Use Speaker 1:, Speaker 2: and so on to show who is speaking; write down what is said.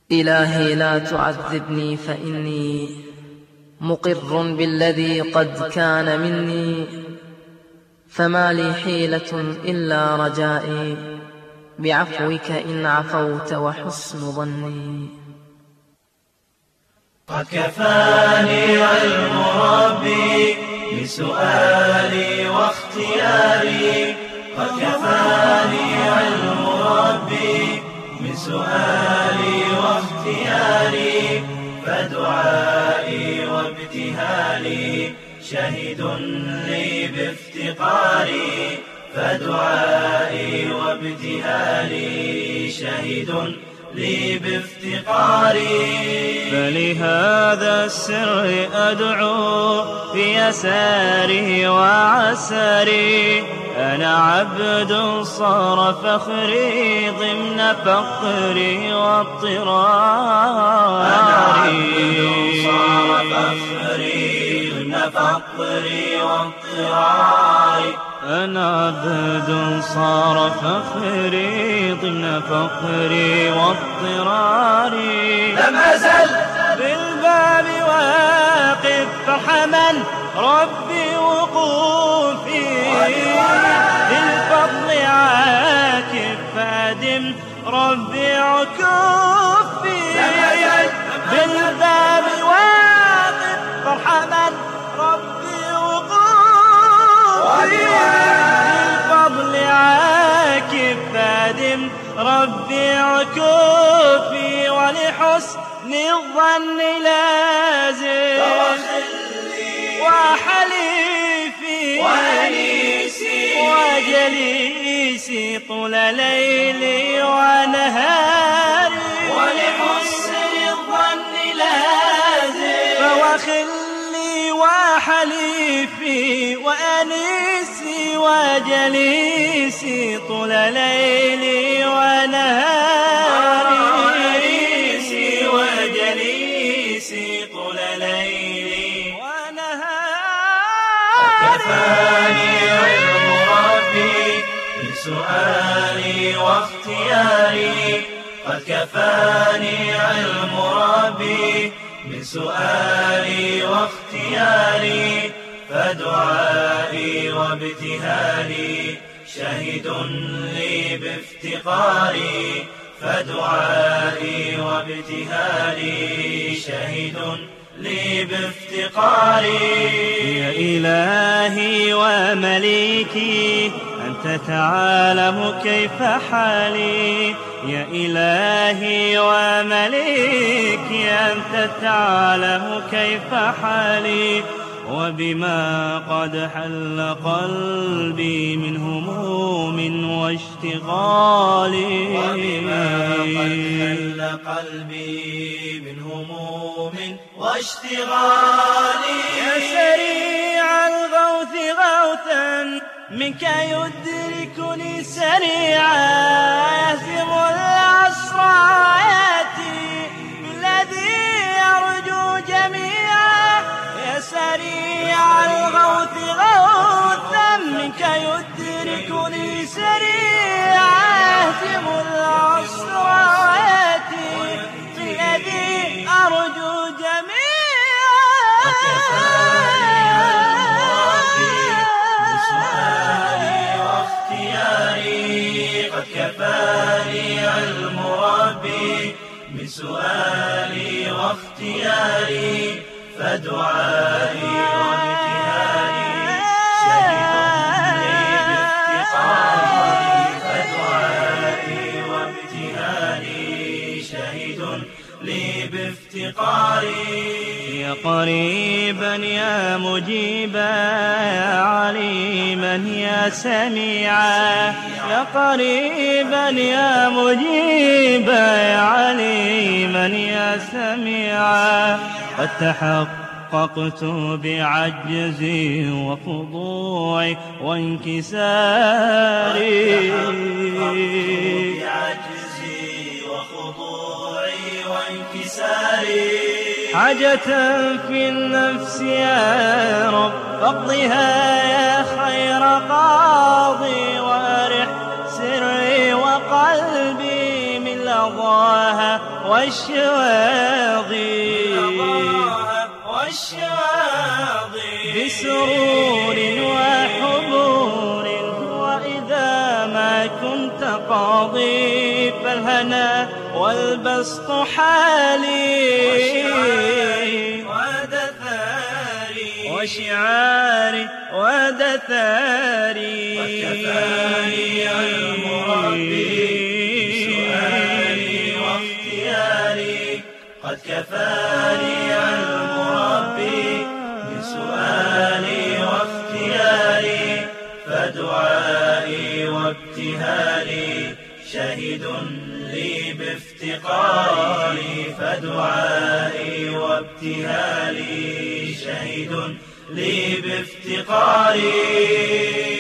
Speaker 1: إلهي لا تعذبني فإني مقر بالذي قد كان مني، فما لي حيلة إلا رجائي بعفوك إن عفوت وحسن ظني.
Speaker 2: قد كفاني علم ربي بسؤالي واختياري، قد كفاني علم ربي بسؤالي واختياري، فدعائي وابتهالي شهد لي بافتقاري، فدعائي وابتهالي شهد لي بافتقاري.
Speaker 3: فلهذا السر أدعو في يساري وعساري، أنا عبد صار فخري ضمن فقري واضطراري،
Speaker 2: أنا عبد صار فخري ضمن فقري واضطراري،
Speaker 3: أنا عبد صار فخري ضمن فقري واضطراري.
Speaker 2: لم أزل
Speaker 3: بالباب واقف فرحما ربي وقوفي، للفضل عاكف فادم ربي عكوفي. بالباب واقف فرحما ربي وقوفي، للفضل عاكف فادم ربي عكوفي، ولحسن الظن لازم وحليفي
Speaker 2: وأنيسي
Speaker 3: وجليسي طول ليلي ونهاري،
Speaker 2: ولحسن الظن لازم
Speaker 3: فوخلي وحليفي وأنيسي وجليسي طول ليلي ونهاري،
Speaker 2: وأنيسي وجليسي طول ليلي
Speaker 3: ونهاري.
Speaker 2: كفاني علم ربي بسؤالي واختياري، قد كفاني علم ربي بسؤالي واختياري، فدعائي وابتهالي شهد لي بافتقاري، فدعائي وابتهالي شهد لي بافتقاري.
Speaker 3: يا إلهي ومليكي أنت تعلم كيف حالي، يا إلهي ومليكي أنت تعلم كيف حالي، وبما قد حل قلبي من هموم واشتغال،
Speaker 2: وبما قد حل قلبي من هموم واشتغال.
Speaker 3: يا سريع الغوث غوثا منك يدركني سريعا، يهزم العصر آياتي بالذي يرجو جميعا. يا سريع الغوث غوثا منك يدركني سريعا، يهزم العصر آياتي بالذي أرجو جميعا.
Speaker 2: قد كفاني علم ربي بسؤالي واختياري، فدعائي وابتهالي شهد لي بافتقاري، فدعائي وابتهالي شهد لي بافتقاري.
Speaker 3: يا قريبا يا مجيبا يا عليما يا سميعا، يا قريبا يا مجيبا يا عليما يا سميعا، قد تحققت بعجزي وخضوعي وانكساري،
Speaker 2: بعجزي وخضوعي وانكساري.
Speaker 3: حاجة في النفس يا رب فاقضها يا خير قاضي، وارح سري وقلبي من أضاها والشواظي بسرور وحبور، وإذا ما كنت قاضي فالهنا والبسط حالي، وشعاري ودثاري.
Speaker 2: وكفاني المربي بسؤالي واختياري، قد كفاني المربي بسؤالي واختياري، فدعائي وابتهالي شهد لي بافتقاري، فدعائي وابتهالي شهد لي بافتقاري.